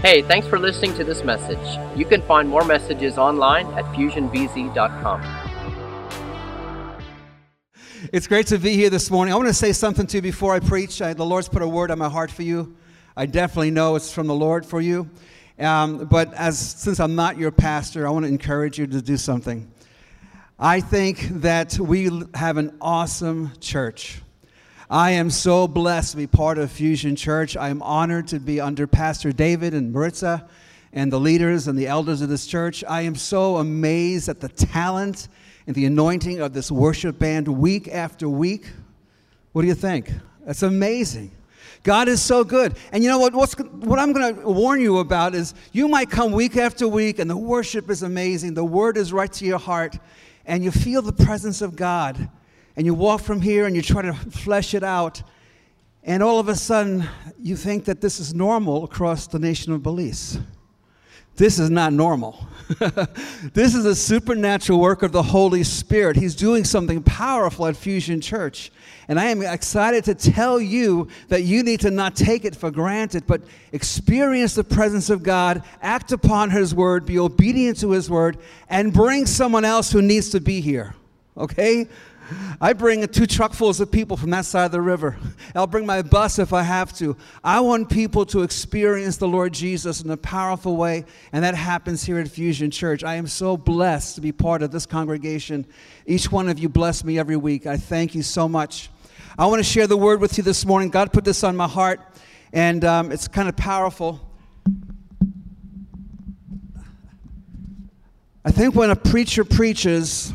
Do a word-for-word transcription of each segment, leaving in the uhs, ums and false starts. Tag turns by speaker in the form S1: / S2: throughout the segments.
S1: Hey, thanks for listening to this message. You can find more messages online at fusion b z dot com.
S2: It's great to be here this morning. I want to say something to you before I preach. I, the Lord's put a word on my heart for you. I definitely know it's from the Lord for you. Um, but as since I'm not your pastor, I want to encourage you to do something. I think that we have an awesome church. I am so blessed to be part of Fusion Church. I am honored to be under Pastor David and Maritza and the leaders and the elders of this church. I am so amazed at the talent and the anointing of this worship band week after week. What do you think? That's amazing. God is so good. And you know what? What's, what I'm going to warn you about is you might come week after week and the worship is amazing. The word is right to your heart and you feel the presence of God. And you walk from here and you try to flesh it out. And all of a sudden, you think that this is normal across the nation of Belize. This is not normal. This is a supernatural work of the Holy Spirit. He's doing something powerful at Fusion Church. And I am excited to tell you that you need to not take it for granted, but experience the presence of God, act upon His word, be obedient to His word, and bring someone else who needs to be here. Okay? I bring two truckfuls of people from that side of the river. I'll bring my bus if I have to. I want people to experience the Lord Jesus in a powerful way, and that happens here at Fusion Church. I am so blessed to be part of this congregation. Each one of you bless me every week. I thank you so much. I want to share the word with you this morning. God put this on my heart, and um, it's kind of powerful. I think when a preacher preaches,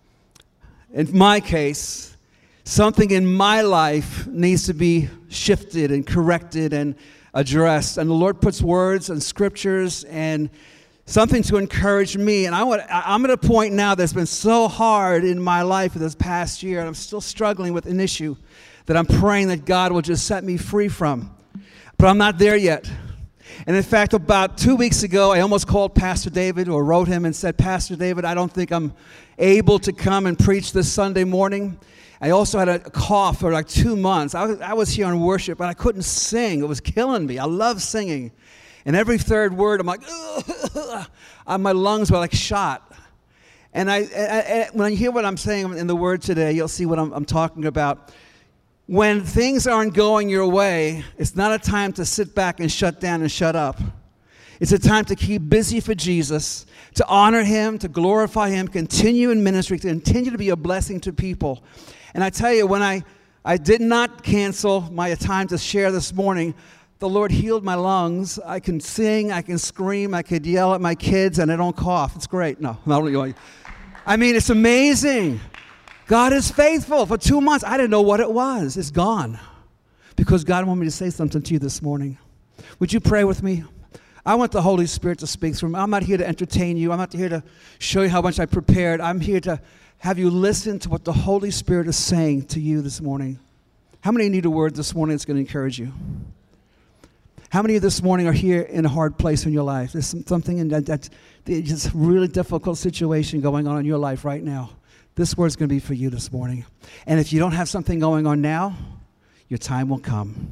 S2: in my case, something in my life needs to be shifted and corrected and addressed. And the Lord puts words and scriptures and something to encourage me. And I want, I'm at a point now that's been so hard in my life this past year, and I'm still struggling with an issue that I'm praying that God will just set me free from. But I'm not there yet. And in fact, about two weeks ago, I almost called Pastor David or wrote him and said, Pastor David, I don't think I'm able to come and preach this Sunday morning. I also had a cough for like two months. I was, I was here on worship, and I couldn't sing. It was killing me. I love singing. And every third word, I'm like, ugh, my lungs were like shot. And I, I, I, when you hear what I'm saying in the word today, you'll see what I'm, I'm talking about. When things aren't going your way, it's not a time to sit back and shut down and shut up. It's a time to keep busy for Jesus, to honor Him, to glorify Him, continue in ministry, to continue to be a blessing to people. And I tell you, when I, I did not cancel my time to share this morning, the Lord healed my lungs. I can sing, I can scream, I could yell at my kids, and I don't cough. It's great. No, no, I mean, it's amazing. God is faithful. For two months, I didn't know what it was. It's gone. Because God wanted me to say something to you this morning. Would you pray with me? I want the Holy Spirit to speak through me. I'm not here to entertain you. I'm not here to show you how much I prepared. I'm here to have you listen to what the Holy Spirit is saying to you this morning. How many need a word this morning that's going to encourage you? How many of you this morning are here in a hard place in your life? There's some, something in that, that just really difficult situation going on in your life right now. This word's going to be for you this morning. And if you don't have something going on now, your time will come.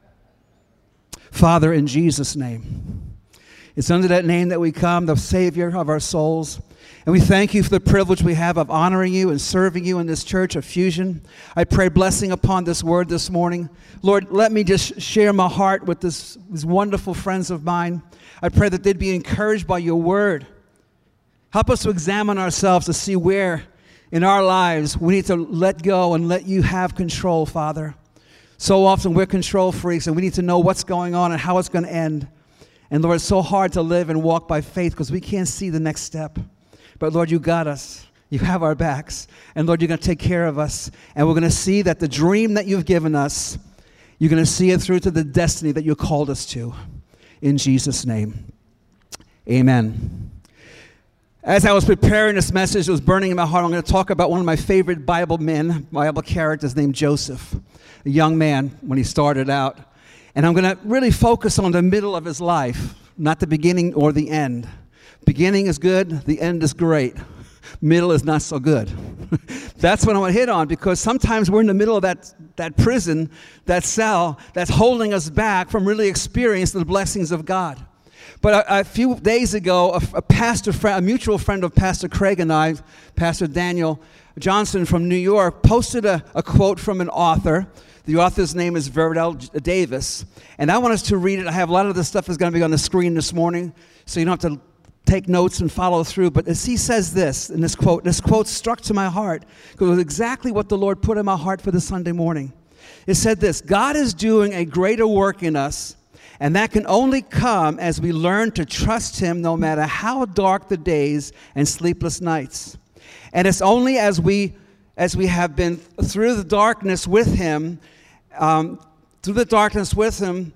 S2: Father, in Jesus' name, it's under that name that we come, the Savior of our souls. And we thank you for the privilege we have of honoring you and serving you in this church of Fusion. I pray blessing upon this word this morning. Lord, let me just share my heart with this, these wonderful friends of mine. I pray that they'd be encouraged by your word. Help us to examine ourselves to see where in our lives we need to let go and let you have control, Father. So often we're control freaks and we need to know what's going on and how it's going to end. And Lord, it's so hard to live and walk by faith because we can't see the next step. But Lord, you got us. You have our backs. And Lord, you're going to take care of us. And we're going to see that the dream that you've given us, you're going to see it through to the destiny that you called us to. In Jesus' name, amen. As I was preparing this message, it was burning in my heart. I'm going to talk about one of my favorite Bible men, Bible characters named Joseph, a young man when he started out. And I'm going to really focus on the middle of his life, not the beginning or the end. Beginning is good, the end is great. Middle is not so good. That's what I want to hit on, because sometimes we're in the middle of that, that prison, that cell, that's holding us back from really experiencing the blessings of God. But a, a few days ago, a, a pastor friend, a mutual friend of Pastor Craig and I, Pastor Daniel Johnson from New York, posted a, a quote from an author. The author's name is Verdell Davis. And I want us to read it. I have a lot of this stuff is going to be on the screen this morning, so you don't have to take notes and follow through. But as he says this in this quote, this quote struck to my heart because it was exactly what the Lord put in my heart for this Sunday morning. It said this: God is doing a greater work in us, and that can only come as we learn to trust him no matter how dark the days and sleepless nights. And it's only as we as we have been through the darkness with him, um, through the darkness with him,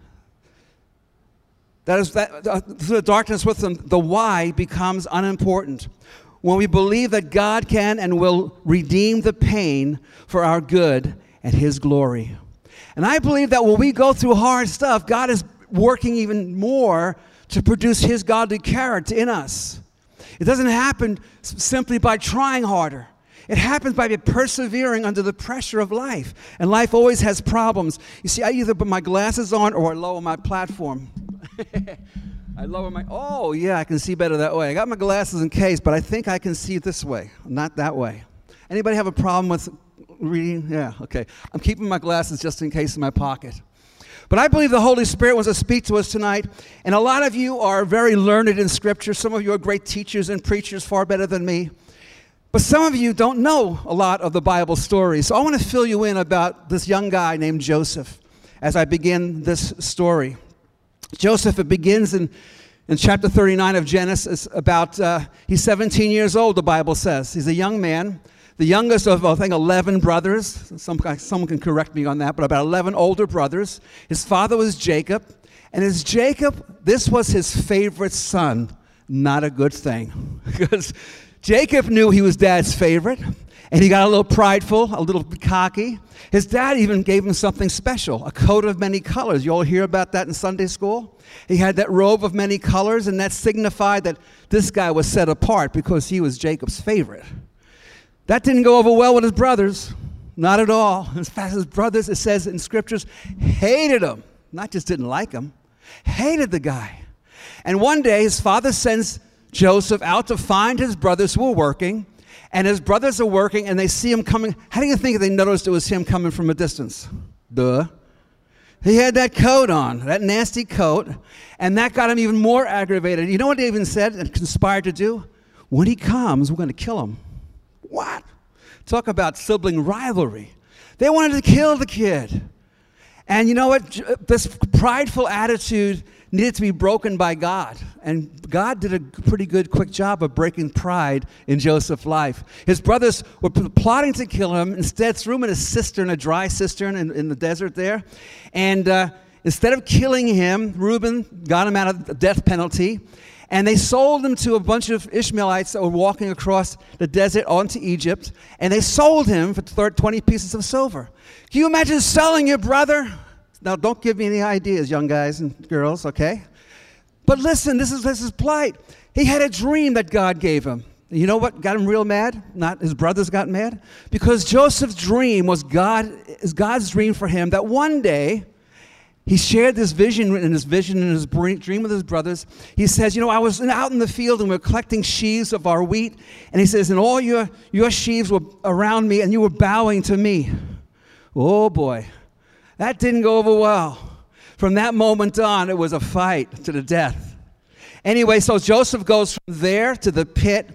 S2: that is that uh, through the darkness with him, the why becomes unimportant. When we believe that God can and will redeem the pain for our good and his glory. And I believe that when we go through hard stuff, God is working even more to produce his godly character in us. It doesn't happen simply by trying harder. It happens by persevering under the pressure of life. And life always has problems. You see, I either put my glasses on or I lower my platform. I lower my, oh yeah, I can see better that way. I got my glasses in case, but I think I can see this way, not that way. Anybody have a problem with reading? Yeah, okay. I'm keeping my glasses just in case in my pocket. But I believe the Holy Spirit wants to speak to us tonight. And a lot of you are very learned in Scripture. Some of you are great teachers and preachers, far better than me. But some of you don't know a lot of the Bible stories. So I want to fill you in about this young guy named Joseph as I begin this story. Joseph, it begins in, in chapter thirty-nine of Genesis. About, uh, he's seventeen years old, the Bible says. He's a young man. The youngest of, I think, eleven brothers. Some, someone can correct me on that, but about eleven older brothers. His father was Jacob. And as Jacob, this was his favorite son. Not a good thing. Because Jacob knew he was dad's favorite. And he got a little prideful, a little cocky. His dad even gave him something special, a coat of many colors. You all hear about that in Sunday school? He had that robe of many colors, and that signified that this guy was set apart because he was Jacob's favorite. That didn't go over well with his brothers. Not at all. In fact, his brothers, it says in scriptures, hated him. Not just didn't like him, hated the guy. And one day, his father sends Joseph out to find his brothers who were working. And his brothers are working, and they see him coming. How do you think they noticed it was him coming from a distance? Duh. He had that coat on, that nasty coat, and that got him even more aggravated. You know what they even said and conspired to do? When he comes, we're going to kill him. What? Talk about sibling rivalry. They wanted to kill the kid. And you know what? This prideful attitude needed to be broken by God. And God did a pretty good, quick job of breaking pride in Joseph's life. His brothers were plotting to kill him. Instead, threw him in a cistern, a dry cistern in, in the desert there. And uh, instead of killing him, Reuben got him out of the death penalty. And they sold him to a bunch of Ishmaelites that were walking across the desert onto Egypt. And they sold him for twenty pieces of silver. Can you imagine selling your brother? Now, don't give me any ideas, young guys and girls, okay? But listen, this is, this is plight. He had a dream that God gave him. You know what got him real mad? Not his brothers got mad? Because Joseph's dream was God, is God's dream for him that one day, he shared this vision in his vision in his dream with his brothers. He says, you know, I was out in the field and we were collecting sheaves of our wheat. And he says, and all your, your sheaves were around me and you were bowing to me. Oh, boy. That didn't go over well. From that moment on, it was a fight to the death. Anyway, so Joseph goes from there to the pit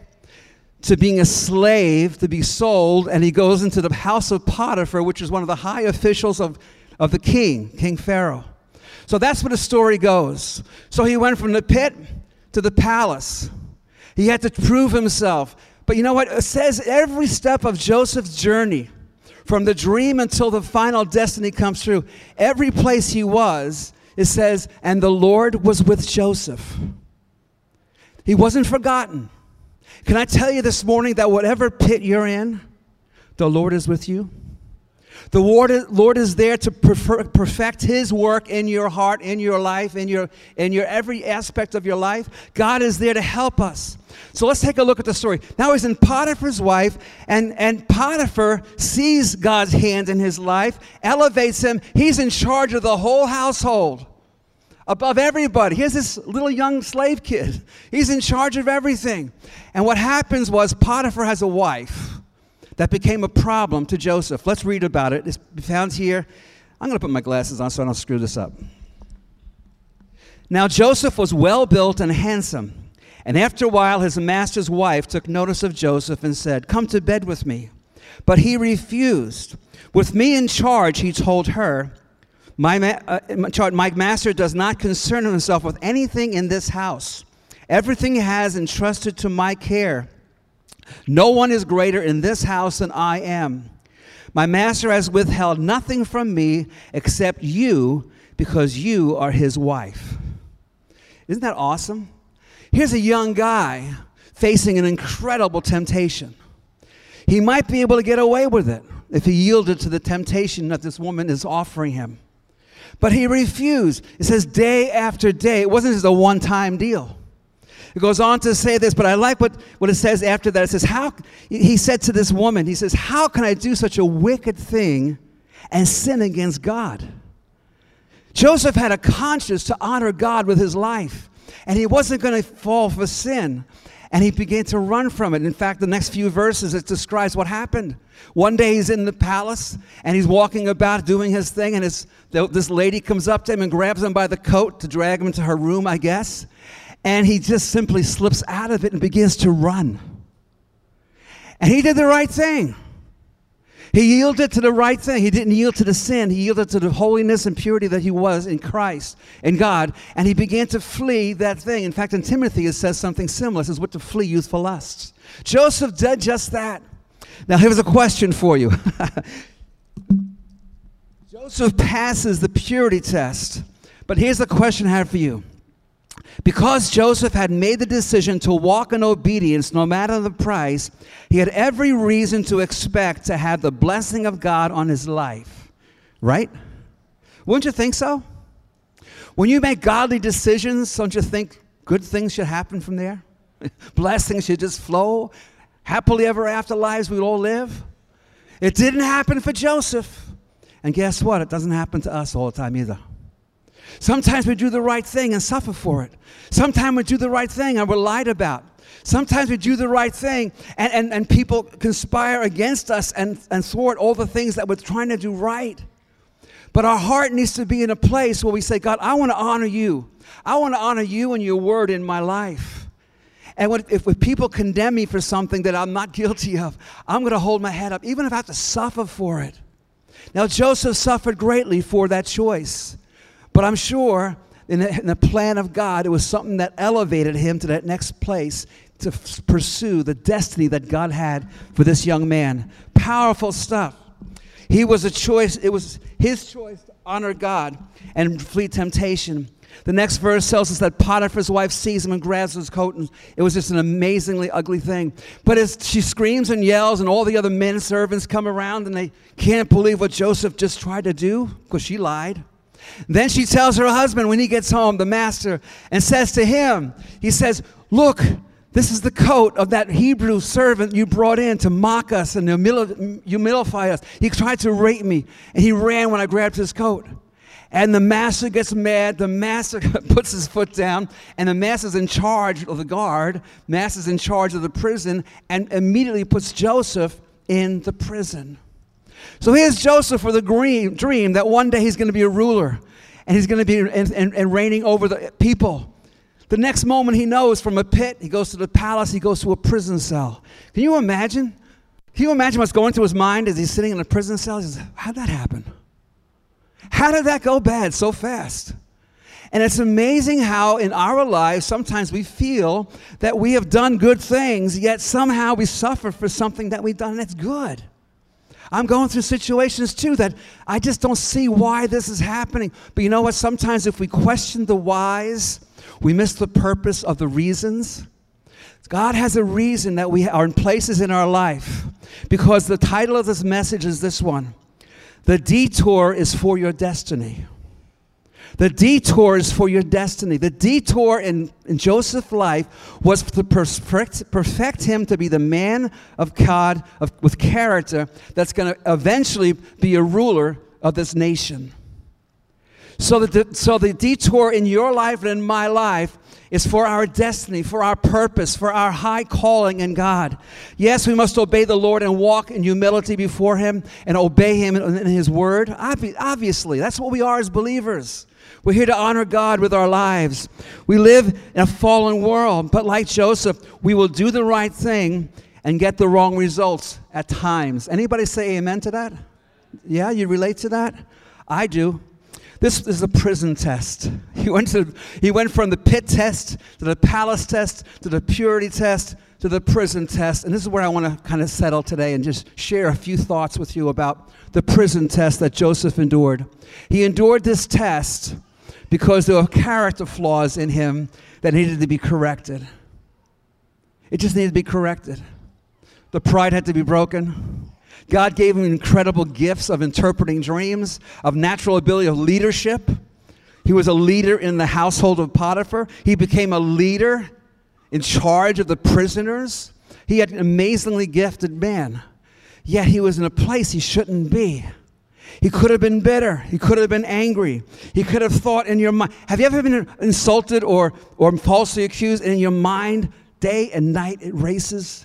S2: to being a slave, to be sold, and he goes into the house of Potiphar, which is one of the high officials of, of the king, King Pharaoh. So that's where the story goes. So he went from the pit to the palace. He had to prove himself. But you know what? It says every step of Joseph's journey, from the dream until the final destiny comes true, every place he was, it says, and the Lord was with Joseph. He wasn't forgotten. Can I tell you this morning that whatever pit you're in, the Lord is with you? The Lord is there to perfect his work in your heart, in your life, in your, in your every aspect of your life. God is there to help us. So let's take a look at the story. Now he's in Potiphar's wife, and, and Potiphar sees God's hand in his life, elevates him. He's in charge of the whole household above everybody. Here's this little young slave kid. He's in charge of everything. And what happens was Potiphar has a wife that became a problem to Joseph. Let's read about it. It's found here. I'm going to put my glasses on so I don't screw this up. Now Joseph was well built and handsome. And after a while, his master's wife took notice of Joseph and said, "Come to bed with me." But he refused. "With me in charge," he told her, my, ma- uh, my master does not concern himself with anything in this house. Everything he has entrusted to my care. No one is greater in this house than I am. My master has withheld nothing from me except you, because you are his wife." Isn't that awesome? Here's a young guy facing an incredible temptation. He might be able to get away with it if he yielded to the temptation that this woman is offering him. But he refused. It says day after day. It wasn't just a one-time deal. It goes on to say this, but I like what, what it says after that. It says, how, he said to this woman, he says, "How can I do such a wicked thing and sin against God?" Joseph had a conscience to honor God with his life, and he wasn't going to fall for sin. And he began to run from it. In fact, the next few verses, it describes what happened. One day he's in the palace, and he's walking about doing his thing, and his, this lady comes up to him and grabs him by the coat to drag him into her room, I guess. And he just simply slips out of it and begins to run. And he did the right thing. He yielded to the right thing. He didn't yield to the sin. He yielded to the holiness and purity that he was in Christ, in God. And he began to flee that thing. In fact, in Timothy, it says something similar. It says, "What to flee youthful lusts." Joseph did just that. Now, here's a question for you. Joseph passes the purity test. But here's the question I have for you. Because Joseph had made the decision to walk in obedience no matter the price, he had every reason to expect to have the blessing of God on his life. Right? Wouldn't you think so? When you make godly decisions, don't you think good things should happen from there? Blessings should just flow. Happily ever after lives we all live. It didn't happen for Joseph. And guess what? It doesn't happen to us all the time either. Sometimes we do the right thing and suffer for it. Sometimes we do the right thing and we're lied about. Sometimes we do the right thing and, and, and people conspire against us and, and thwart all the things that we're trying to do right. But our heart needs to be in a place where we say, "God, I want to honor you. I want to honor you and your word in my life. And when, if, if people condemn me for something that I'm not guilty of, I'm going to hold my head up, even if I have to suffer for it." Now, Joseph suffered greatly for that choice. But I'm sure in the, in the plan of God, it was something that elevated him to that next place to f- pursue the destiny that God had for this young man. Powerful stuff. He was a choice. It was his choice to honor God and flee temptation. The next verse tells us that Potiphar's wife sees him and grabs his coat, and it was just an amazingly ugly thing. But as she screams and yells, and all the other men servants come around, and they can't believe what Joseph just tried to do because she lied. Then she tells her husband when he gets home, the master, and says to him, he says, "Look, this is the coat of that Hebrew servant you brought in to mock us and humili- humilify us. He tried to rape me, and he ran when I grabbed his coat." And the master gets mad. The master puts his foot down, and the master's in charge of the guard. Master's in charge of the prison, and immediately puts Joseph in the prison. So here's Joseph with a dream, dream that one day he's going to be a ruler, and he's going to be and, and, and reigning over the people. The next moment he knows, from a pit, he goes to the palace, he goes to a prison cell. Can you imagine? Can you imagine what's going through his mind as he's sitting in a prison cell? He says, "How'd that happen? How did that go bad so fast?" And it's amazing how in our lives sometimes we feel that we have done good things, yet somehow we suffer for something that we've done that's good. I'm going through situations too that I just don't see why this is happening. But you know what? Sometimes if we question the whys, we miss the purpose of the reasons. God has a reason that we are in places in our life, because the title of this message is this one: The detour is for your destiny. The detour is for your destiny. The detour in, in Joseph's life was to perfect, perfect him to be the man of God of, with character that's going to eventually be a ruler of this nation. So the, so the detour in your life and in my life is for our destiny, for our purpose, for our high calling in God. Yes, we must obey the Lord and walk in humility before Him and obey Him in, in His Word. Obvi- obviously, that's what we are as believers. We're here to honor God with our lives. We live in a fallen world, but like Joseph, we will do the right thing and get the wrong results at times. Anybody say amen to that? Yeah, you relate to that? I do. This is a prison test. He went to, he went from the pit test to the palace test to the purity test to the prison test. And this is where I want to kind of settle today and just share a few thoughts with you about the prison test that Joseph endured. He endured this test because there were character flaws in him that needed to be corrected. It just needed to be corrected. The pride had to be broken. God gave him incredible gifts of interpreting dreams, of natural ability of leadership. He was a leader in the household of Potiphar. He became a leader in charge of the prisoners. He had an amazingly gifted man. Yet he was in a place he shouldn't be. He could have been bitter. He could have been angry. He could have thought in your mind. Have you ever been insulted or, or falsely accused, and in your mind, day and night, it races?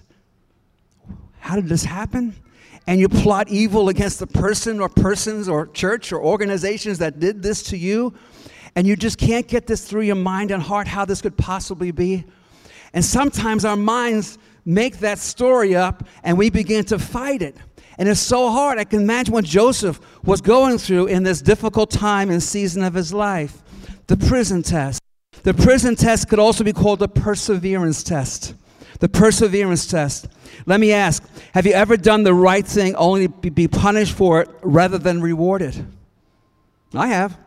S2: How did this happen? And you plot evil against the person or persons or church or organizations that did this to you, and you just can't get this through your mind and heart how this could possibly be. And sometimes our minds make that story up, and we begin to fight it. And it's so hard. I can imagine what Joseph was going through in this difficult time and season of his life. The prison test. The prison test could also be called the perseverance test. The perseverance test. Let me ask, have you ever done the right thing only to be punished for it rather than rewarded? I have.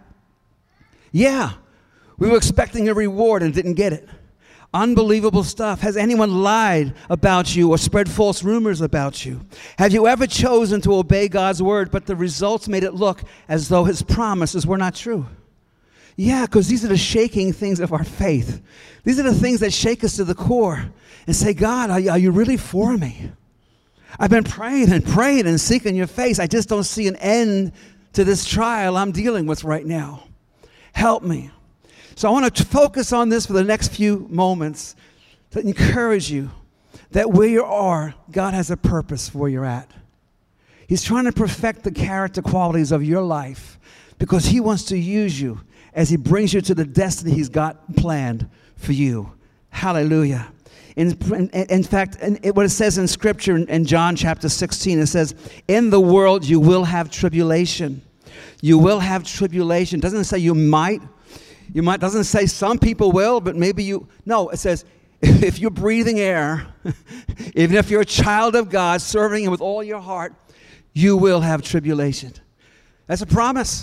S2: Yeah. We were expecting a reward and didn't get it. Unbelievable stuff. Has anyone lied about you or spread false rumors about you? Have you ever chosen to obey God's word, but the results made it look as though His promises were not true? Yeah, because these are the shaking things of our faith. These are the things that shake us to the core and say, God, are you, are you really for me? I've been praying and praying and seeking your face. I just don't see an end to this trial I'm dealing with right now. Help me. So I want to focus on this for the next few moments to encourage you that where you are, God has a purpose for where you're at. He's trying to perfect the character qualities of your life because He wants to use you as He brings you to the destiny He's got planned for you. Hallelujah. In, in, in fact, in, it, what it says in Scripture in, in John chapter sixteen, it says, in the world you will have tribulation. You will have tribulation. It doesn't say you might. You might, doesn't say some people will, but maybe you, no, it says if you're breathing air, even if you're a child of God, serving Him with all your heart, you will have tribulation. That's a promise.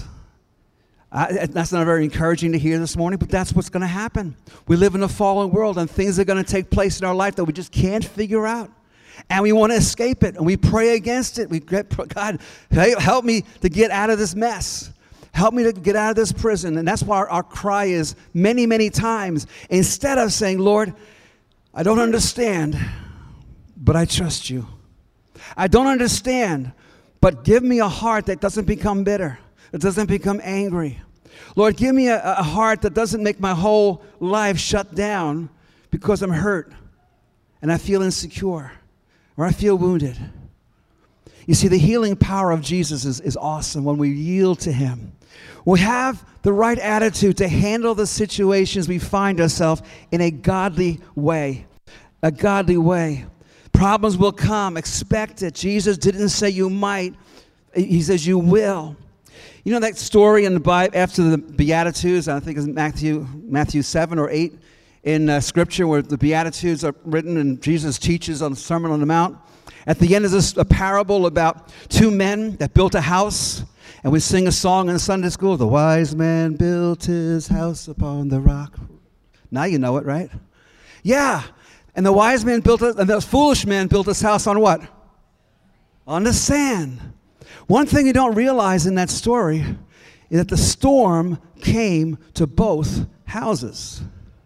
S2: I, that's not very encouraging to hear this morning, but that's what's going to happen. We live in a fallen world, and things are going to take place in our life that we just can't figure out. And we want to escape it, and we pray against it. We get, God, help me to get out of this mess. Help me to get out of this prison. And that's why our, our cry is many, many times, instead of saying, Lord, I don't understand, but I trust you. I don't understand, but give me a heart that doesn't become bitter. It doesn't become angry. Lord, give me a, a heart that doesn't make my whole life shut down because I'm hurt and I feel insecure or I feel wounded. You see, the healing power of Jesus is, is awesome when we yield to Him. We have the right attitude to handle the situations we find ourselves in a godly way. A godly way. Problems will come. Expect it. Jesus didn't say you might. He says you will. You know that story in the Bible after the Beatitudes, I think it's Matthew Matthew seven or eight in uh, Scripture where the Beatitudes are written and Jesus teaches on the Sermon on the Mount. At the end is this a parable about two men that built a house, and we sing a song in Sunday school, the wise man built his house upon the rock. Now you know it, right? Yeah, and the wise man built it, and the foolish man built his house on what? On the sand. One thing you don't realize in that story is that the storm came to both houses.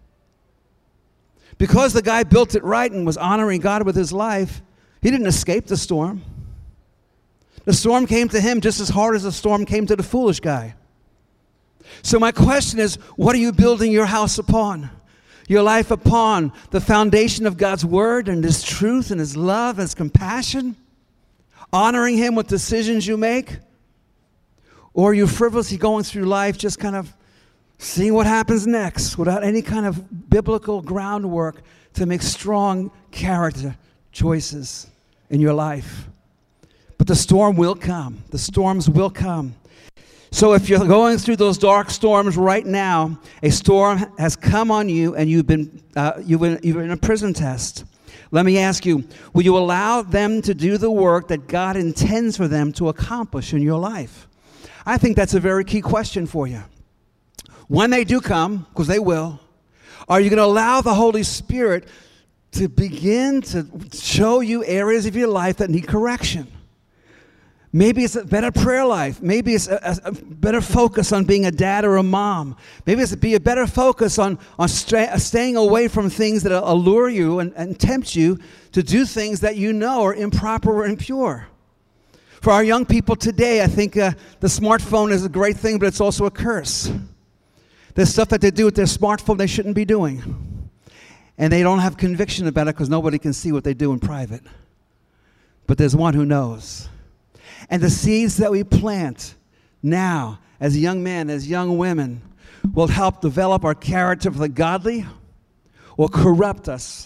S2: Because the guy built it right and was honoring God with his life, he didn't escape the storm. The storm came to him just as hard as the storm came to the foolish guy. So my question is, what are you building your house upon? Your life upon the foundation of God's word and his truth and his love and his compassion? Honoring him with decisions you make? Or are you frivolously going through life just kind of seeing what happens next without any kind of biblical groundwork to make strong character choices in your life? But the storm will come. The storms will come. So if you're going through those dark storms right now, a storm has come on you and you've been, uh, you've been, you've been in a prison test. Let me ask you, will you allow them to do the work that God intends for them to accomplish in your life? I think that's a very key question for you. When they do come, because they will, are you going to allow the Holy Spirit to begin to show you areas of your life that need correction? Maybe it's a better prayer life. Maybe it's a, a better focus on being a dad or a mom. Maybe it's be a better focus on, on stra- staying away from things that allure you and, and tempt you to do things that you know are improper or impure. For our young people today, I think uh, the smartphone is a great thing, but it's also a curse. There's stuff that they do with their smartphone they shouldn't be doing. And they don't have conviction about it because nobody can see what they do in private. But there's one who knows. And the seeds that we plant now as young men, as young women, will help develop our character for the godly or corrupt us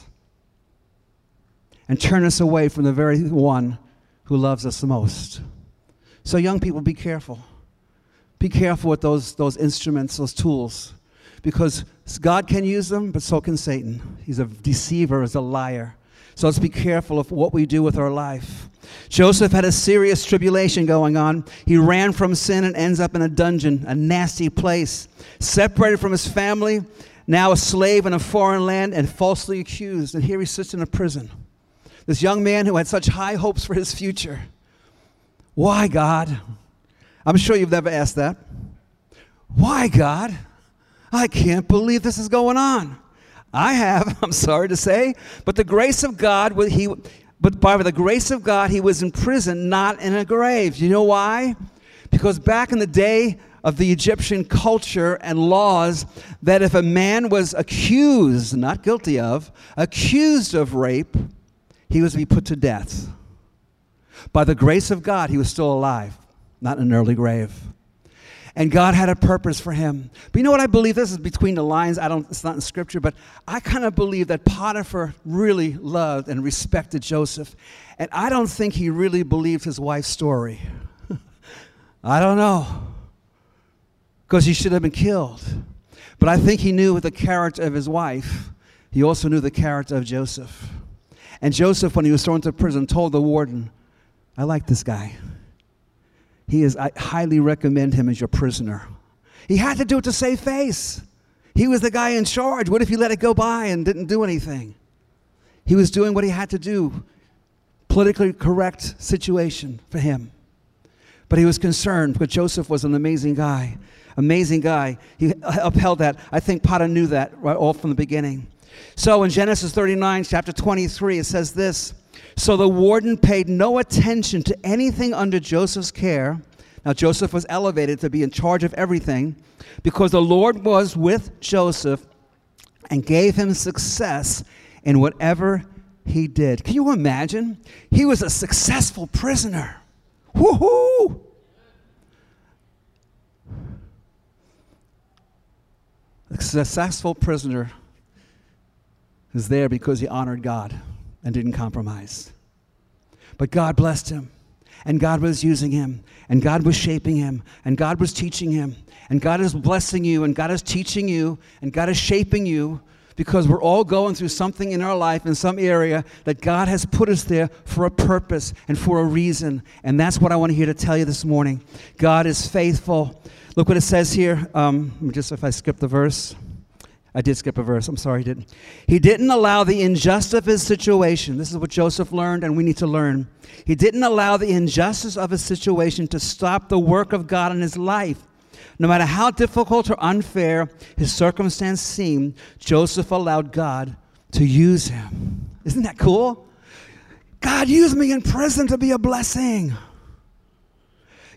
S2: and turn us away from the very one who loves us the most. So young people, be careful. Be careful with those, those instruments, those tools, because God can use them, but so can Satan. He's a deceiver, he's a liar. So let's be careful of what we do with our life. Joseph had a serious tribulation going on. He ran from sin and ends up in a dungeon, a nasty place, separated from his family, now a slave in a foreign land and falsely accused. And here he sits in a prison. This young man who had such high hopes for his future. Why, God? I'm sure you've never asked that. Why, God? I can't believe this is going on. I have, I'm sorry to say, but the grace of God, he, but by the grace of God, he was in prison, not in a grave. You know why? Because back in the day of the Egyptian culture and laws, that if a man was accused, not guilty of, accused of rape, he was to be put to death. By the grace of God, he was still alive, not in an early grave. And God had a purpose for him. But you know what I believe? This is between the lines. I don't, it's not in Scripture, but I kind of believe that Potiphar really loved and respected Joseph. And I don't think he really believed his wife's story. I don't know. Because he should have been killed. But I think he knew the character of his wife. He also knew the character of Joseph. And Joseph, when he was thrown into prison, told the warden, I like this guy. He is, I highly recommend him as your prisoner. He had to do it to save face. He was the guy in charge. What if he let it go by and didn't do anything? He was doing what he had to do. Politically correct situation for him. But he was concerned because Joseph was an amazing guy. Amazing guy. He upheld that. I think Potiphar knew that right all from the beginning. So in Genesis thirty-nine, chapter twenty-three, it says this. So the warden paid no attention to anything under Joseph's care. Now Joseph was elevated to be in charge of everything because the Lord was with Joseph and gave him success in whatever he did. Can you imagine? He was a successful prisoner. Woohoo! A successful prisoner is there because he honored God and didn't compromise. But God blessed him, and God was using him, and God was shaping him, and God was teaching him, and God is blessing you, and God is teaching you, and God is shaping you, because we're all going through something in our life in some area that God has put us there for a purpose and for a reason. And that's what I want to hear to tell you this morning. God is faithful. Look what it says here. Um, just if I skip the verse. I did skip a verse. I'm sorry, I didn't. He didn't allow the injustice of his situation. This is what Joseph learned, and we need to learn. He didn't allow the injustice of his situation to stop the work of God in his life. No matter how difficult or unfair his circumstance seemed, Joseph allowed God to use him. Isn't that cool? God used me in prison to be a blessing.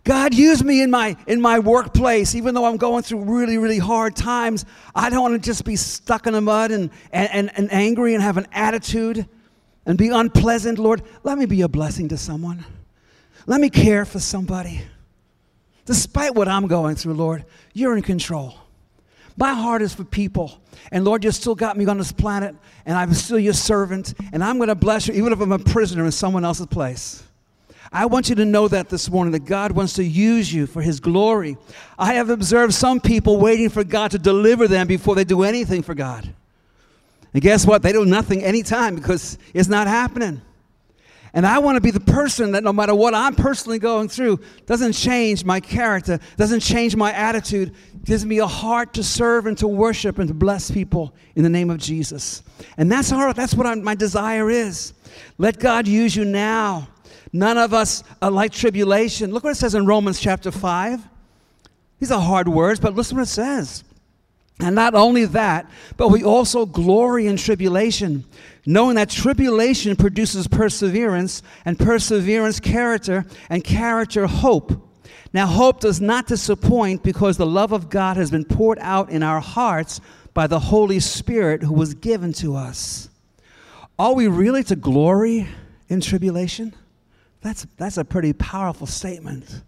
S2: God, use me in my in my workplace, even though I'm going through really, really hard times. I don't want to just be stuck in the mud and, and, and, and angry and have an attitude and be unpleasant. Lord, let me be a blessing to someone. Let me care for somebody. Despite what I'm going through, Lord, you're in control. My heart is for people. And Lord, you still got me on this planet, and I'm still your servant, and I'm going to bless you even if I'm a prisoner in someone else's place. I want you to know that this morning, that God wants to use you for his glory. I have observed some people waiting for God to deliver them before they do anything for God. And guess what? They do nothing anytime because it's not happening. And I want to be the person that no matter what I'm personally going through, doesn't change my character, doesn't change my attitude, gives me a heart to serve and to worship and to bless people in the name of Jesus. And that's our, that's what I'm, my desire is. Let God use you now. None of us are like tribulation. Look what it says in Romans chapter five. These are hard words, but listen what it says. And not only that, but we also glory in tribulation, knowing that tribulation produces perseverance, and perseverance character, and character hope. Now hope does not disappoint, because the love of God has been poured out in our hearts by the Holy Spirit who was given to us. Are we really to glory in tribulation? That's, that's a pretty powerful statement.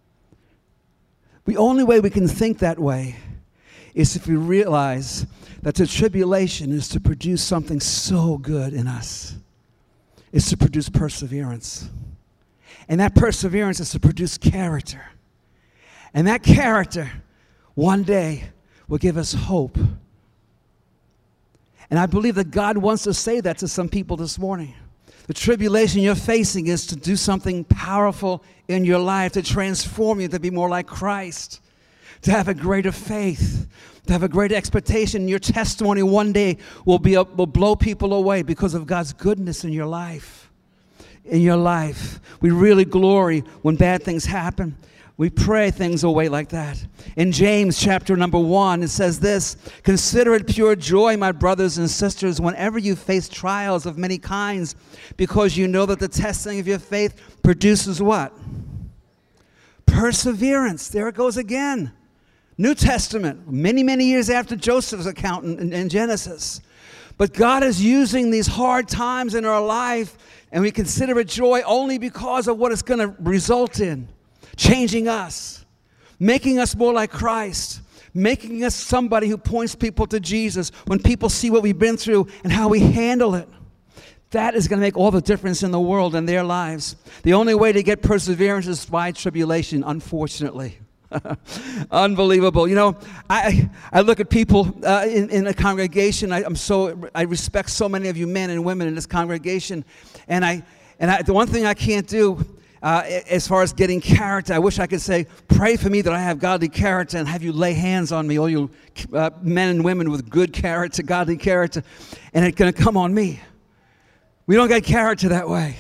S2: The only way we can think that way is if we realize that the tribulation is to produce something so good in us. It's to produce perseverance. And that perseverance is to produce character. And that character, one day, will give us hope. And I believe that God wants to say that to some people this morning. The tribulation you're facing is to do something powerful in your life, to transform you to be more like Christ, to have a greater faith, to have a greater expectation. Your testimony one day will be will blow people away because of God's goodness in your life. In your life, we really glory when bad things happen. We pray things away like that. In James chapter number one, it says this: "Consider it pure joy, my brothers and sisters, whenever you face trials of many kinds, because you know that the testing of your faith produces" what? Perseverance. There it goes again. New Testament, many, many years after Joseph's account in, in Genesis. But God is using these hard times in our life, and we consider it joy only because of what it's going to result in. Changing us, making us more like Christ, making us somebody who points people to Jesus when people see what we've been through and how we handle it. That is going to make all the difference in the world and their lives. The only way to get perseverance is by tribulation, unfortunately. Unbelievable. You know, I I look at people uh, in, in a congregation. I, I'm so I respect so many of you men and women in this congregation, and I and I, the one thing I can't do uh, as far as getting character, I wish I could say, pray for me that I have godly character, and have you lay hands on me, all you uh, men and women with good character, godly character, and it's going to come on me. We don't get character that way.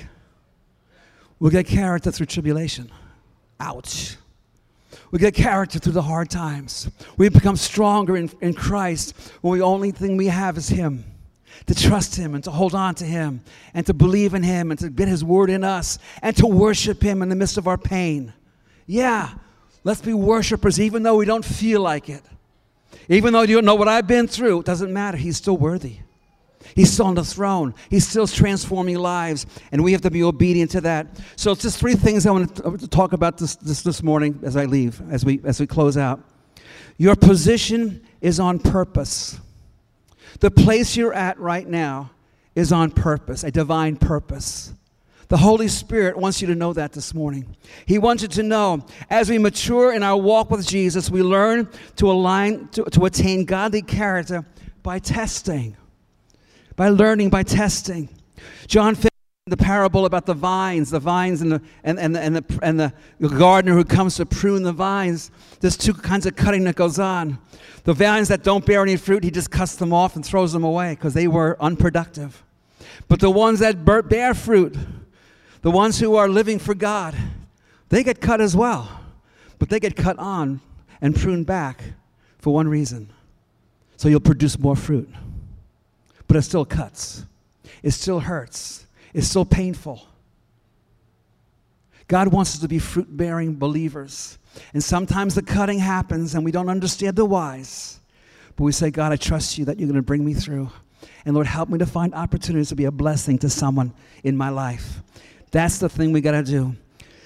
S2: We'll get character through tribulation. Ouch. We get character through the hard times. We become stronger in, in Christ when the only thing we have is Him. To trust Him and to hold on to Him and to believe in Him and to get His word in us and to worship Him in the midst of our pain. Yeah, let's be worshipers even though we don't feel like it. Even though you don't know what I've been through, it doesn't matter. He's still worthy. He's still on the throne. He's still transforming lives, and we have to be obedient to that. So it's just three things I want to talk about this, this, this morning as I leave, as we, as we close out. Your position is on purpose. The place you're at right now is on purpose, a divine purpose. The Holy Spirit wants you to know that this morning. He wants you to know, as we mature in our walk with Jesus, we learn to align, to, to attain godly character by testing. By learning, by testing. John fifteen, the parable about the vines, the vines and the and, and, the, and, the, and the gardener who comes to prune the vines. There's two kinds of cutting that goes on. The vines that don't bear any fruit, he just cuts them off and throws them away because they were unproductive. But the ones that bear fruit, the ones who are living for God, they get cut as well. But they get cut on and pruned back for one reason. So you'll produce more fruit. But it still cuts. It still hurts. It's still painful. God wants us to be fruit-bearing believers. And sometimes the cutting happens and we don't understand the whys. But we say, God, I trust you that you're going to bring me through. And Lord, help me to find opportunities to be a blessing to someone in my life. That's the thing we got to do.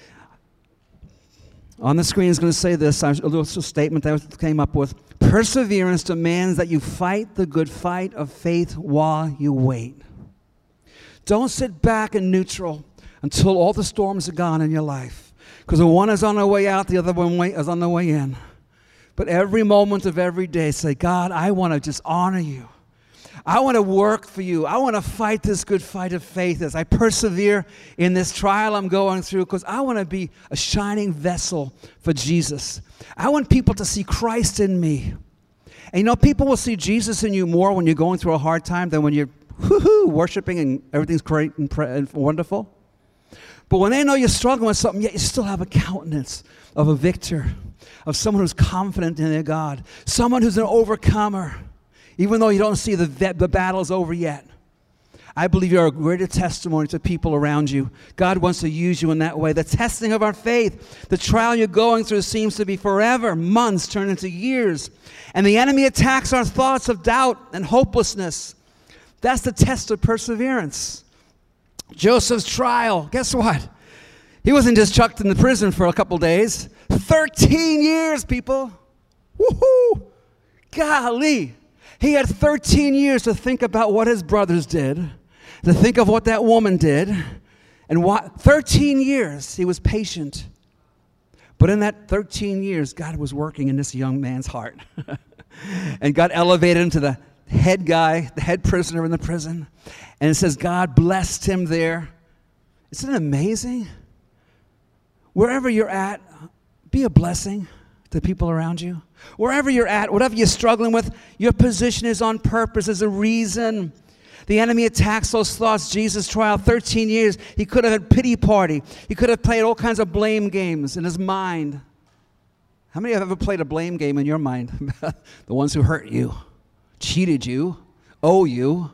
S2: On the screen is going to say this, a little statement that I came up with. Perseverance demands that you fight the good fight of faith while you wait. Don't sit back in neutral until all the storms are gone in your life. Because the one is on the way out, the other one is on the way in. But every moment of every day, say, God, I want to just honor you. I want to work for you. I want to fight this good fight of faith as I persevere in this trial I'm going through, because I want to be a shining vessel for Jesus. I want people to see Christ in me. And you know, people will see Jesus in you more when you're going through a hard time than when you're whoo-hoo, worshiping and everything's great and, pre- and wonderful. But when they know you're struggling with something, yet you still have a countenance of a victor, of someone who's confident in their God, someone who's an overcomer. Even though you don't see the, the battle's over yet. I believe you're a greater testimony to people around you. God wants to use you in that way. The testing of our faith, the trial you're going through seems to be forever. Months turn into years. And the enemy attacks our thoughts of doubt and hopelessness. That's the test of perseverance. Joseph's trial, guess what? He wasn't just chucked in the prison for a couple days. thirteen years, people. Woohoo! Golly. He had thirteen years to think about what his brothers did, to think of what that woman did, and what, thirteen years he was patient. But in that thirteen years, God was working in this young man's heart. And God elevated him to the head guy, the head prisoner in the prison. And it says God blessed him there. Isn't it amazing? Wherever you're at, be a blessing to people around you. Wherever you're at, whatever you're struggling with, your position is on purpose. There's a reason. The enemy attacks those thoughts. Jesus' trial, thirteen years, he could have had a pity party. He could have played all kinds of blame games in his mind. How many have ever played a blame game in your mind? The ones who hurt you, cheated you, owe you.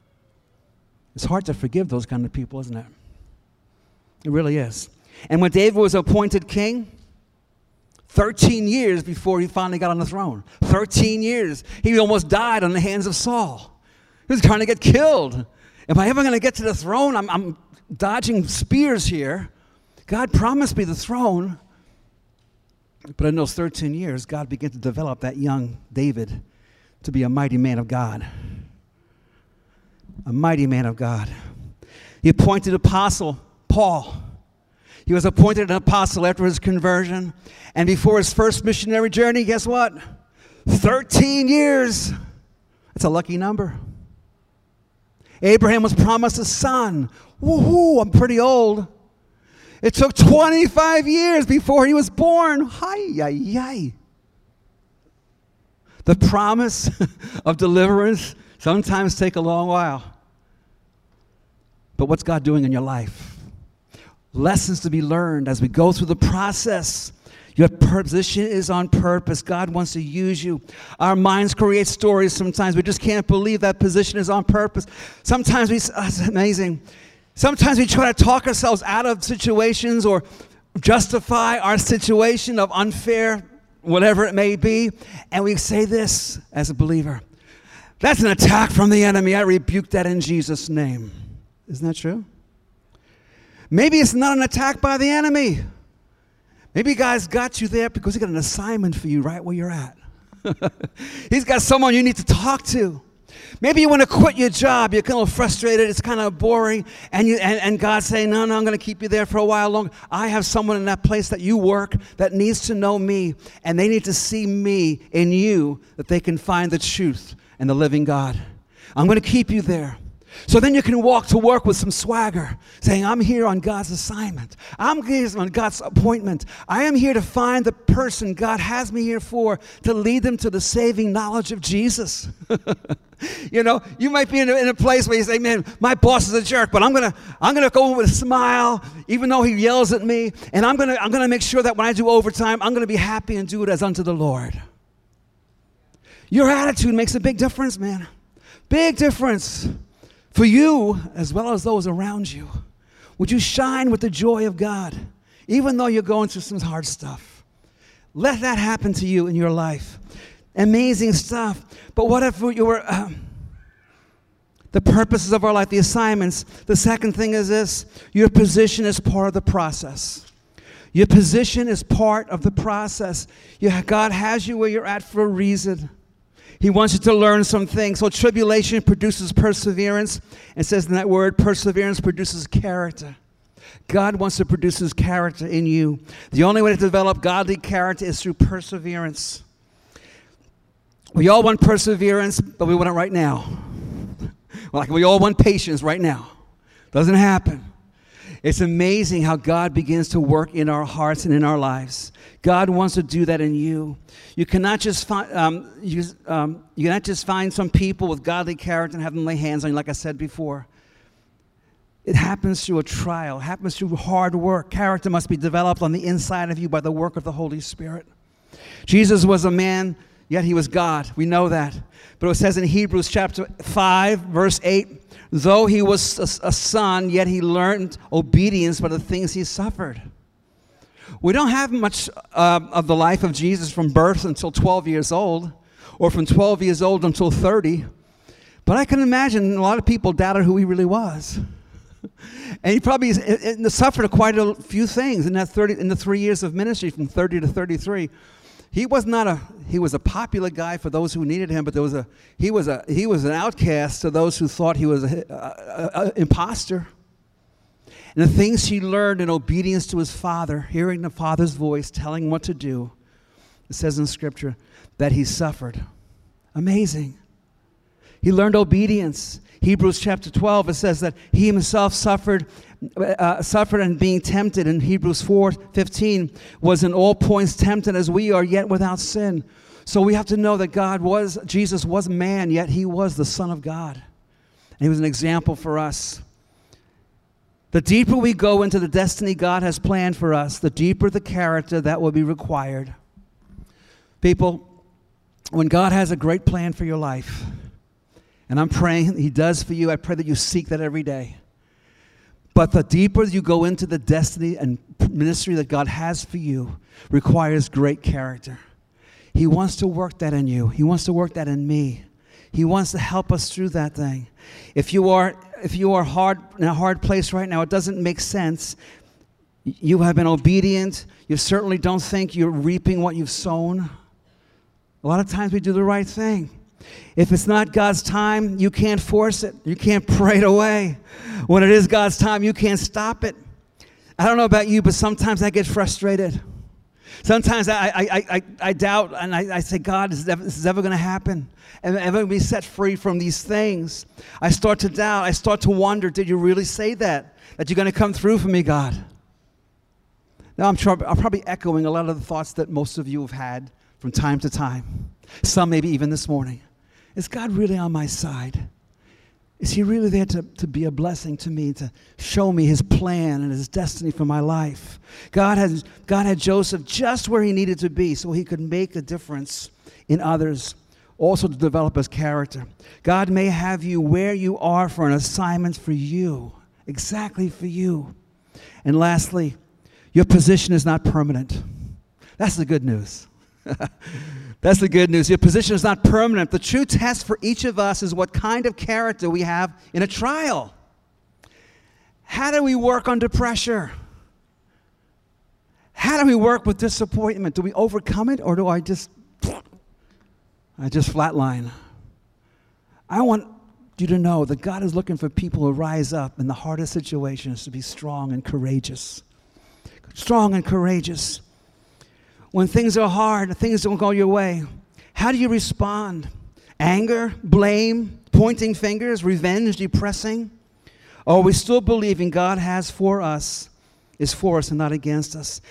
S2: It's hard to forgive those kind of people, isn't it? It really is. And when David was appointed king, thirteen years before he finally got on the throne. thirteen years. He almost died on the hands of Saul. He was trying to get killed. Am I ever going to get to the throne? I'm, I'm dodging spears here. God promised me the throne. But in those thirteen years, God began to develop that young David to be a mighty man of God. A mighty man of God. He appointed apostle Paul. He was appointed an apostle after his conversion. And before his first missionary journey, guess what? thirteen years. That's a lucky number. Abraham was promised a son. Woohoo, I'm pretty old. It took twenty-five years before he was born. Hi, yi, yi. The promise of deliverance sometimes take a long while. But what's God doing in your life? Lessons to be learned as we go through the process. Your position is on purpose. God wants to use you. Our minds create stories sometimes. We just can't believe that position is on purpose. Sometimes we, oh, it's amazing. Sometimes we try to talk ourselves out of situations or justify our situation of unfair, whatever it may be. And we say this as a believer. That's an attack from the enemy. I rebuke that in Jesus' name. Isn't that true? Maybe it's not an attack by the enemy. Maybe God's got you there because He's got an assignment for you right where you're at. He's got someone you need to talk to. Maybe you want to quit your job. You're kind of frustrated. It's kind of boring. And, you, and, and God's saying, no, no, I'm going to keep you there for a while longer. I have someone in that place that you work that needs to know me. And they need to see me in you that they can find the truth and the living God. I'm going to keep you there. So then you can walk to work with some swagger, saying, I'm here on God's assignment. I'm here on God's appointment. I am here to find the person God has me here for, to lead them to the saving knowledge of Jesus. You know, you might be in a, in a place where you say, man, my boss is a jerk, but I'm going to I'm gonna go with a smile, even though he yells at me, and I'm going to I'm gonna make sure that when I do overtime, I'm going to be happy and do it as unto the Lord. Your attitude makes a big difference, man. Big difference. For you, as well as those around you. Would you shine with the joy of God Even though you're going through some hard stuff. Let that happen to you in your life. Amazing stuff. But what if you were... Uh, the purposes of our life, the assignments. The second thing is this. Your position is part of the process. Your position is part of the process. You, God has you where you're at for a reason. He wants you to learn some things. So tribulation produces perseverance. It says in that word, perseverance produces character. God wants to produce his character in you. The only way to develop godly character is through perseverance. We all want perseverance, but we want it right now. Like we all want patience right now. Doesn't happen. It's amazing how God begins to work in our hearts and in our lives. God wants to do that in you. You cannot just find um, you, um, you cannot just find some people with godly character and have them lay hands on you, like I said before. It happens through a trial. It happens through hard work. Character must be developed on the inside of you by the work of the Holy Spirit. Jesus was a man, yet he was God. We know that. But it says in Hebrews chapter five, verse eight, though he was a, a son, yet he learned obedience by the things he suffered. We don't have much uh, of the life of Jesus from birth until twelve years old, or from twelve years old until thirty. But I can imagine a lot of people doubted who he really was. And he probably suffered quite a few things in that thirty, in the three years of ministry, from thirty to thirty-three. He was not a he was a popular guy for those who needed him, but there was a he was a he was an outcast to those who thought he was an imposter. And the things he learned in obedience to his father, hearing the father's voice, telling him what to do, it says in Scripture that he suffered. Amazing. He learned obedience. Hebrews chapter twelve, it says that he himself suffered uh, suffered and being tempted. In Hebrews four fifteen, was in all points tempted as we are, yet without sin. So we have to know that God was, Jesus was man, yet he was the Son of God. And he was an example for us. The deeper we go into the destiny God has planned for us, the deeper the character that will be required. People, when God has a great plan for your life, and I'm praying he does for you, I pray that you seek that every day. But the deeper you go into the destiny and ministry that God has for you requires great character. He wants to work that in you. He wants to work that in me. He wants to help us through that thing. If you are if you are hard in a hard place right now, it doesn't make sense. You have been obedient. You certainly don't think you're reaping what you've sown. A lot of times we do the right thing. If it's not God's time, you can't force it. You can't pray it away. When it is God's time, you can't stop it. I don't know about you, but sometimes I get frustrated. Sometimes I I, I, I, I doubt, and I, I say, God, is this is ever going to happen? Am I ever going to be set free from these things? I start to doubt. I start to wonder, did you really say that? That you're going to come through for me, God? Now, I'm, sure, I'm probably echoing a lot of the thoughts that most of you have had from time to time. Some maybe even this morning. Is God really on my side? Is he really there to, to be a blessing to me, to show me his plan and his destiny for my life? God had, God had Joseph just where he needed to be so he could make a difference in others, also to develop his character. God may have you where you are for an assignment for you, exactly for you. And lastly, your position is not permanent. That's the good news. That's the good news. Your position is not permanent. The true test for each of us is what kind of character we have in a trial. How do we work under pressure? How do we work with disappointment? Do we overcome it, or do I just, I just flatline? I want you to know that God is looking for people who rise up in the hardest situations to be strong and courageous. Strong and courageous. When things are hard, things don't go your way, how do you respond? Anger, blame, pointing fingers, revenge, depressing? Or are we still believing God has for us, is for us and not against us?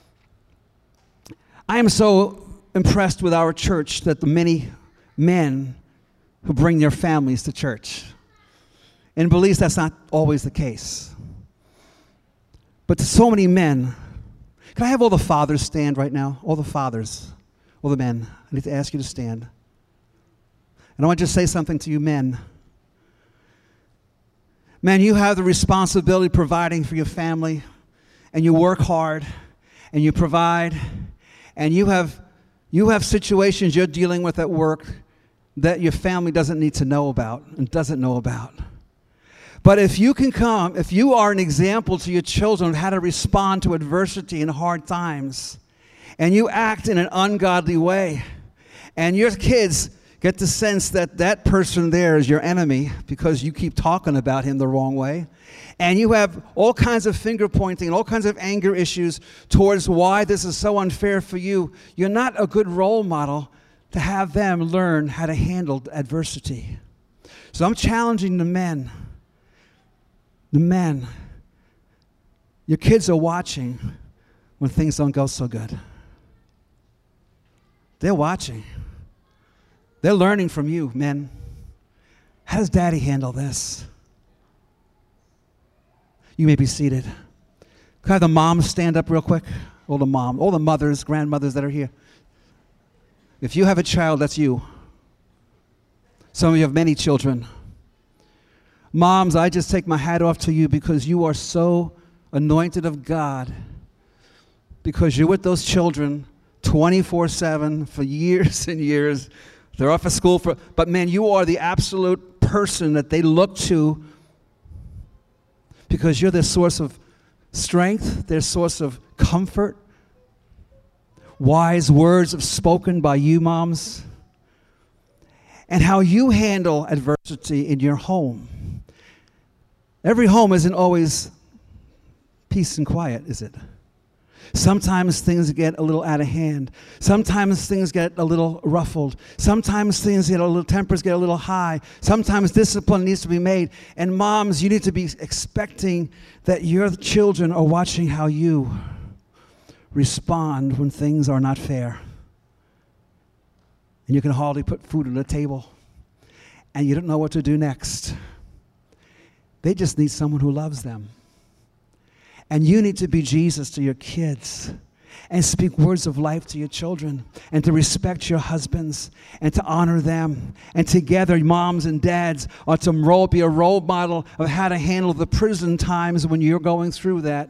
S2: I am so impressed with our church that the many men who bring their families to church. And believes that's not always the case. But to so many men. Can I have all the fathers stand right now? All the fathers, all the men. I need to ask you to stand. And I want to just say something to you men. Men, you have the responsibility of providing for your family and you work hard, and you provide, and you have you have situations you're dealing with at work that your family doesn't need to know about and doesn't know about. But if you can come, if you are an example to your children of how to respond to adversity and hard times, and you act in an ungodly way, and your kids get the sense that that person there is your enemy because you keep talking about him the wrong way, and you have all kinds of finger pointing and all kinds of anger issues towards why this is so unfair for you, you're not a good role model to have them learn how to handle adversity. So I'm challenging the men. The men. Your kids are watching when things don't go so good. They're watching. They're learning from you, men. How does daddy handle this? You may be seated. Can I have the moms stand up real quick? All the moms, all the mothers, grandmothers that are here. If you have a child, that's you. Some of you have many children. Moms, I just take my hat off to you because you are so anointed of God, because you're with those children twenty-four seven for years and years. They're off at school for, but man, you are the absolute person that they look to because you're their source of strength, their source of comfort. Wise words have spoken by you, moms. And how you handle adversity in your home. Every home isn't always peace and quiet, is it? Sometimes things get a little out of hand. Sometimes things get a little ruffled. Sometimes things get a little, tempers get a little high. Sometimes discipline needs to be made. And moms, you need to be expecting that your children are watching how you respond when things are not fair. And you can hardly put food on the table. And you don't know what to do next. They just need someone who loves them. And you need to be Jesus to your kids and speak words of life to your children and to respect your husbands and to honor them. And together, moms and dads are to role, be a role model of how to handle the prison times when you're going through that.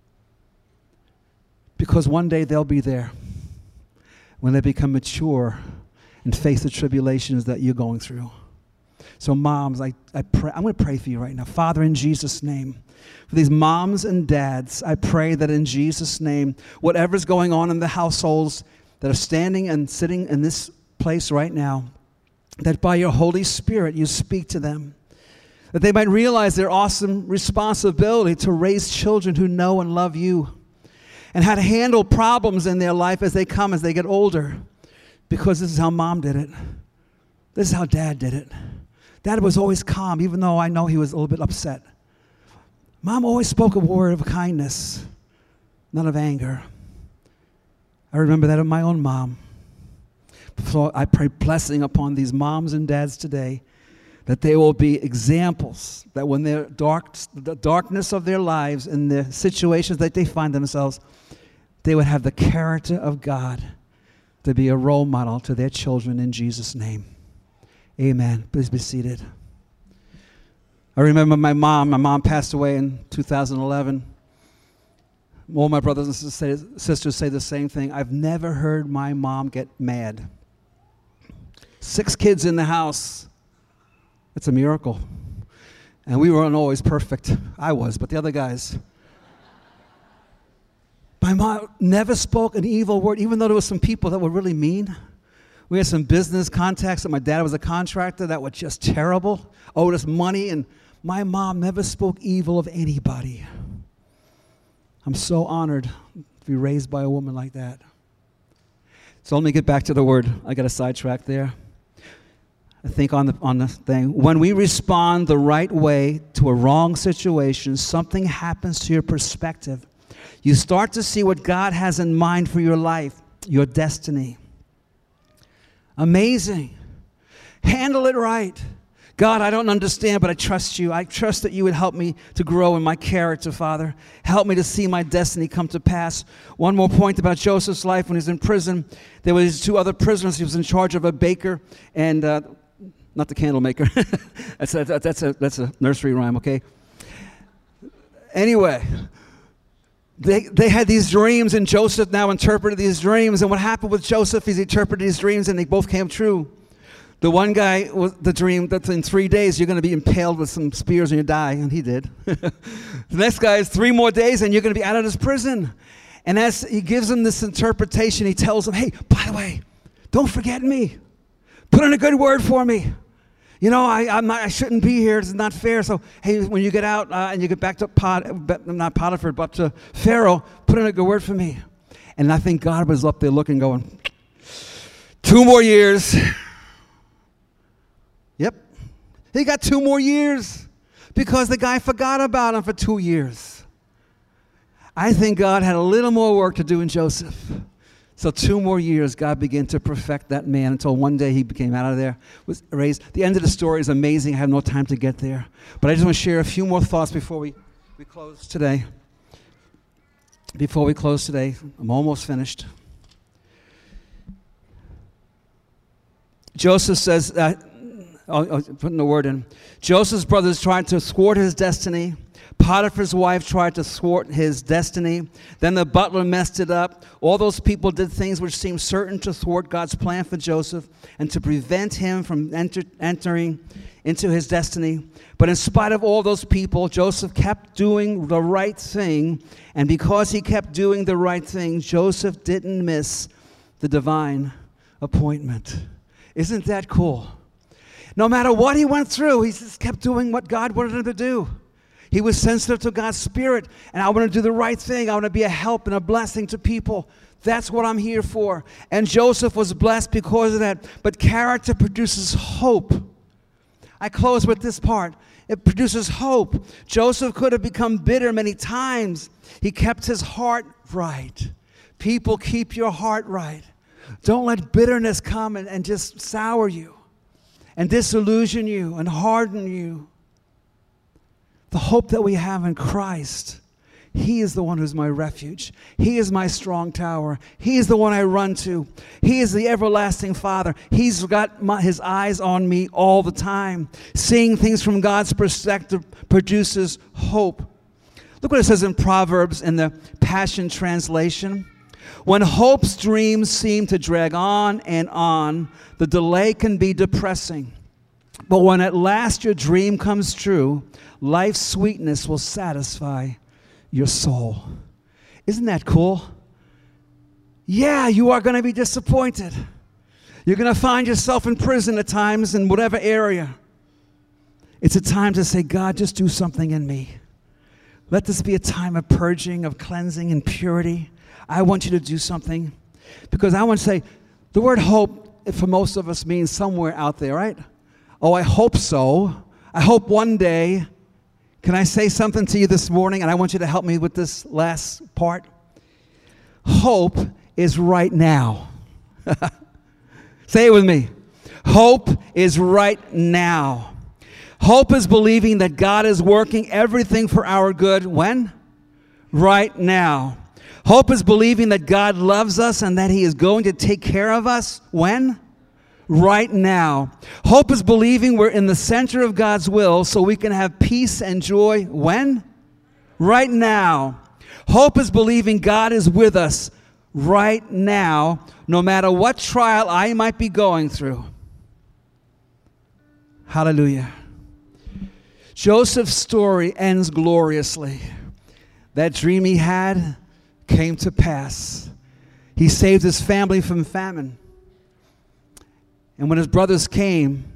S2: Because one day they'll be there when they become mature and face the tribulations that you're going through. So moms, I, I pray, I'm going to pray for you right now. Father, in Jesus' name, for these moms and dads, I pray that in Jesus' name, whatever's going on in the households that are standing and sitting in this place right now, that by your Holy Spirit you speak to them, that they might realize their awesome responsibility to raise children who know and love you, and how to handle problems in their life as they come, as they get older, because this is how mom did it. This is how dad did it. Dad was always calm, even though I know he was a little bit upset. Mom always spoke a word of kindness, not of anger. I remember that of my own mom. So I pray blessing upon these moms and dads today, that they will be examples, that when they're dark, the darkness of their lives and the situations that they find themselves, they would have the character of God to be a role model to their children in Jesus' name. Amen. Please be seated. I remember my mom. My mom passed away in two thousand eleven. All my brothers and sisters say the same thing. I've never heard my mom get mad. Six kids in the house. It's a miracle. And we weren't always perfect. I was, but the other guys. My mom never spoke an evil word, even though there were some people that were really mean. We had some business contacts that my dad was a contractor that were just terrible, owed us money, and my mom never spoke evil of anybody. I'm so honored to be raised by a woman like that. So let me get back to the word. I got a sidetrack there. I think on the on the thing. When we respond the right way to a wrong situation, something happens to your perspective. You start to see what God has in mind for your life, your destiny. Amazing. Handle it right. God, I don't understand, but I trust you. I trust that you would help me to grow in my character, Father. Help me to see my destiny come to pass. One more point about Joseph's life when he was in prison. There were these two other prisoners. He was in charge of a baker and, uh, not the candle maker. that's, a, that's, a, that's a nursery rhyme, okay? Anyway, They, they had these dreams, and Joseph now interpreted these dreams. And what happened with Joseph is he interpreted these dreams, and they both came true. The one guy was the dream that in three days you're going to be impaled with some spears and you die, and he did. The next guy is three more days, and you're going to be out of this prison. And as he gives him this interpretation, he tells him, hey, by the way, don't forget me. Put in a good word for me. You know, I, I'm not, I shouldn't be here. It's not fair. So, hey, when you get out uh, and you get back to Pot, not Potiphar, but to Pharaoh, put in a good word for me. And I think God was up there looking, going, two more years. Yep. He got two more years because the guy forgot about him for two years. I think God had a little more work to do in Joseph. So two more years, God began to perfect that man until one day he became out of there, was raised. The end of the story is amazing. I have no time to get there. But I just want to share a few more thoughts before we, we close today. Before we close today, I'm almost finished. Joseph says, uh, oh, oh, putting the word in. Joseph's brothers tried to thwart his destiny. Potiphar's wife tried to thwart his destiny. Then the butler messed it up. All those people did things which seemed certain to thwart God's plan for Joseph and to prevent him from enter, entering into his destiny. But in spite of all those people, Joseph kept doing the right thing. And because he kept doing the right thing, Joseph didn't miss the divine appointment. Isn't that cool? No matter what he went through, he just kept doing what God wanted him to do. He was sensitive to God's Spirit, and I want to do the right thing. I want to be a help and a blessing to people. That's what I'm here for. And Joseph was blessed because of that. But character produces hope. I close with this part. It produces hope. Joseph could have become bitter many times. He kept his heart right. People, keep your heart right. Don't let bitterness come and, and just sour you and disillusion you and harden you. The hope that we have in Christ, He is the one who's my refuge. He is my strong tower. He is the one I run to. He is the everlasting Father. He's got my, His eyes on me all the time. Seeing things from God's perspective produces hope. Look what it says in Proverbs in the Passion Translation. When hope's dreams seem to drag on and on, the delay can be depressing. But when at last your dream comes true, life's sweetness will satisfy your soul. Isn't that cool? Yeah, you are going to be disappointed. You're going to find yourself in prison at times in whatever area. It's a time to say, God, just do something in me. Let this be a time of purging, of cleansing and purity. I want you to do something. Because I want to say, the word hope for most of us means somewhere out there, right? Oh, I hope so. I hope one day. Can I say something to you this morning? And I want you to help me with this last part. Hope is right now. Say it with me. Hope is right now. Hope is believing that God is working everything for our good. When? Right now. Hope is believing that God loves us and that He is going to take care of us. When? Right now. Hope is believing we're in the center of God's will so we can have peace and joy. When? Right now. Hope is believing God is with us right now, no matter what trial I might be going through. Hallelujah. Joseph's story ends gloriously. That dream he had came to pass. He saved his family from famine. And when his brothers came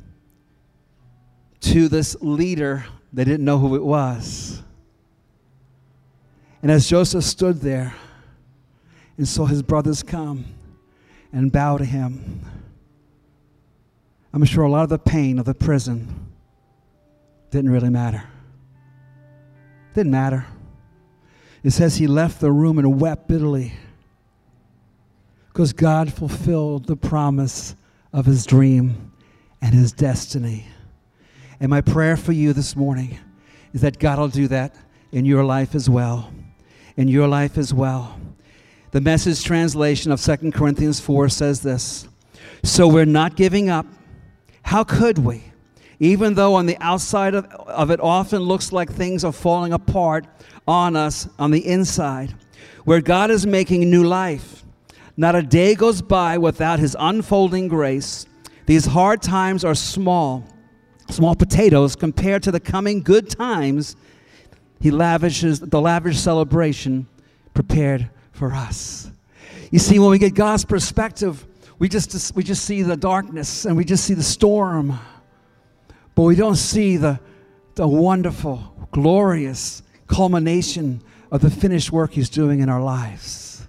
S2: to this leader, they didn't know who it was. And as Joseph stood there and saw his brothers come and bow to him, I'm sure a lot of the pain of the prison didn't really matter. Didn't matter. It says he left the room and wept bitterly because God fulfilled the promise of his dream and his destiny. And my prayer for you this morning is that God will do that in your life as well. In your life as well. The Message translation of Second Corinthians four says this: so we're not giving up. How could we? Even though on the outside of, of it often looks like things are falling apart on us on the inside. where God is making new life. Not a day goes by without his unfolding grace. These hard times are small, small potatoes compared to the coming good times he lavishes, the lavish celebration prepared for us. You see, when we get God's perspective, we just, we just see the darkness and we just see the storm, but we don't see the, the wonderful, glorious culmination of the finished work he's doing in our lives.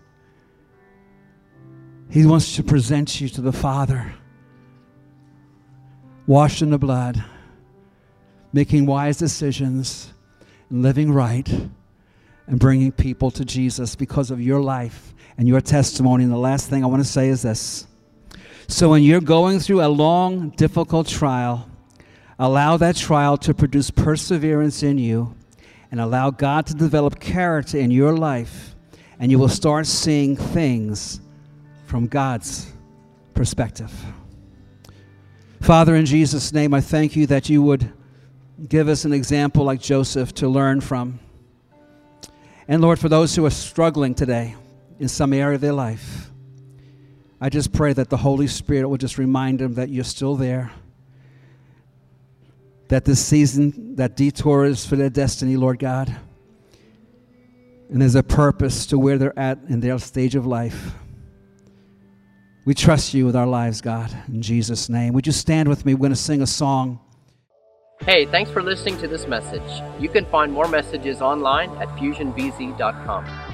S2: He wants to present you to the Father, washed in the blood, making wise decisions, and living right, and bringing people to Jesus because of your life and your testimony. And the last thing I want to say is this. So when you're going through a long, difficult trial, allow that trial to produce perseverance in you and allow God to develop character in your life, and you will start seeing things from God's perspective. Father, in Jesus' name, I thank you that you would give us an example like Joseph to learn from. And Lord, for those who are struggling today in some area of their life, I just pray that the Holy Spirit will just remind them that you're still there, that this season, that detour is for their destiny, Lord God, and there's a purpose to where they're at in their stage of life. We trust you with our lives, God, in Jesus' name. Would you stand with me? We're going to sing a song.
S1: Hey, thanks for listening to this message. You can find more messages online at fusion b z dot com.